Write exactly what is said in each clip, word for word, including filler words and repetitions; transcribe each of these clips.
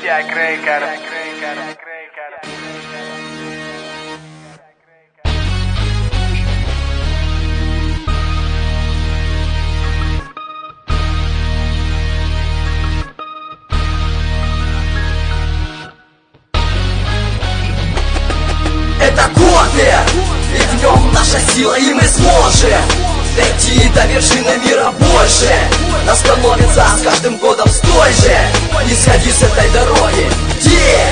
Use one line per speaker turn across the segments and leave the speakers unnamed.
Jack Raker.
Это Копер, и в нем наша сила, и мы сможем дойти до вершины мира больше. Нас становится с каждым годом стойже. Не сходи с этой дороги. Где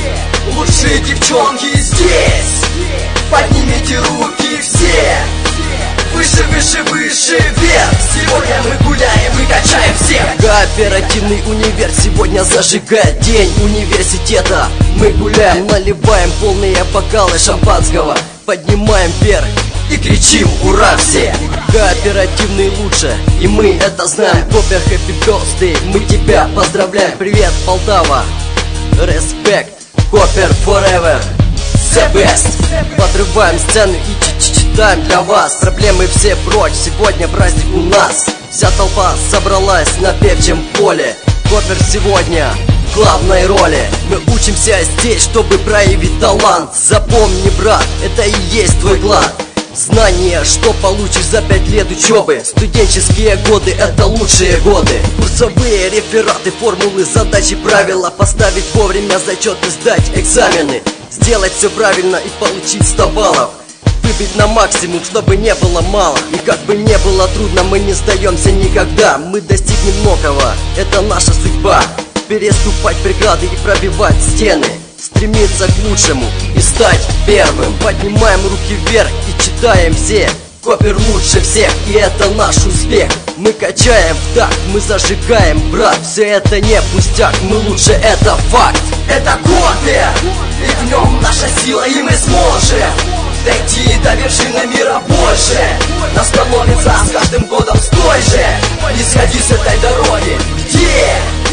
лучшие девчонки здесь? Поднимите руки все. Выше, выше, выше, вверх. Сегодня мы гуляем и качаем всех. Кооперативный универ сегодня зажигает день университета. Мы гуляем, наливаем полные бокалы шампанского, поднимаем вверх и кричим ура все. Кооперативный лучше, и мы это знаем. Копер, happy birthday, мы тебя поздравляем. Привет, Полтава, респект, Копер forever, the best. Подрываем сцену и читаем для вас. Проблемы все прочь, сегодня праздник у нас. Вся толпа собралась на певчем поле. Копер сегодня в главной роли. Мы учимся здесь, чтобы проявить талант. Запомни, брат, это и есть твой клад. Знания, что получишь за пять лет учебы. Студенческие годы — это лучшие годы. Курсовые рефераты, формулы, задачи, правила. Поставить вовремя зачеты, сдать экзамены. Сделать все правильно и получить сто баллов. Выбить на максимум, чтобы не было мало. И как бы не было трудно, мы не сдаемся никогда. Мы достигнем многого, это наша судьба. Переступать преграды и пробивать стены. Стремиться к лучшему и стать первым. Поднимаем руки вверх и читаем все. Копер лучше всех, и это наш успех. Мы качаем в такт, мы зажигаем, брат. Все это не пустяк, мы лучше, это факт. Это Копер, и в нем наша сила, и мы сможем дойти до вершины мира больше. Нас становится с каждым годом стойже. Не сходи с этой дороги. Где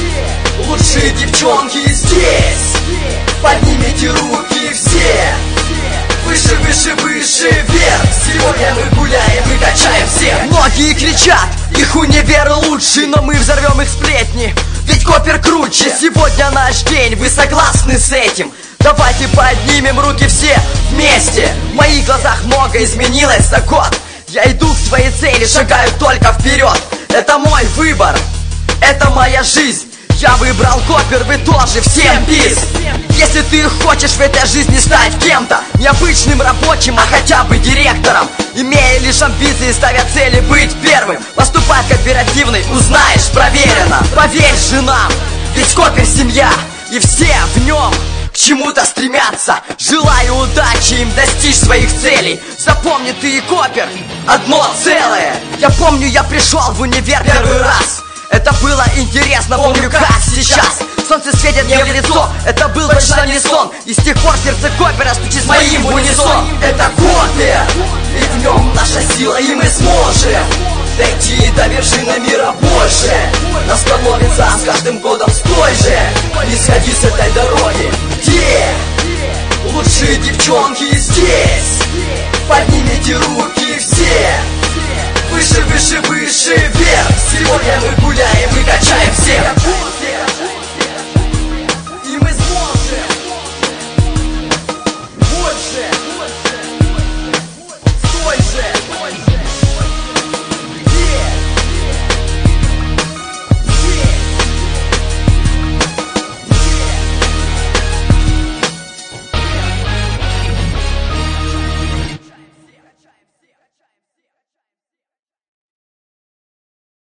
лучшие девчонки здесь? Поднимите руки все. Выше, выше, выше, вверх. Сегодня мы гуляем и качаем всех. Многие кричат, их универ лучший, но мы взорвем их сплетни, ведь Копер круче. Сегодня наш день, вы согласны с этим? Давайте поднимем руки все вместе. В моих глазах много изменилось за год. Я иду к своей цели, шагаю только вперед. Это мой выбор, это моя жизнь. Я выбрал Копер, вы тоже, всем пиз. Если ты хочешь в этой жизни стать кем-то, не обычным рабочим, а хотя бы директором, имея лишь амбиции, ставя цели быть первым, поступай в кооперативный, узнаешь, проверено. Поверь же нам, ведь Копер семья, и все в нем к чему-то стремятся. Желаю удачи им достичь своих целей. Запомни, ты и Копер одно целое. Я помню, я пришел в универ первый раз. Это было интересно, помню как сейчас. Солнце светит мне в лицо, это был точно не сон. И с тех пор сердце Копера стучит с моим в унисон. Это Копер, и в нем наша сила, и мы сможем дойти до вершины мира больше. Нас становится с каждым годом стойже. Не сходи с этой дороги. Где лучшие девчонки здесь? Поднимите руки все. Выше, выше, выше, вверх. Сегодня мы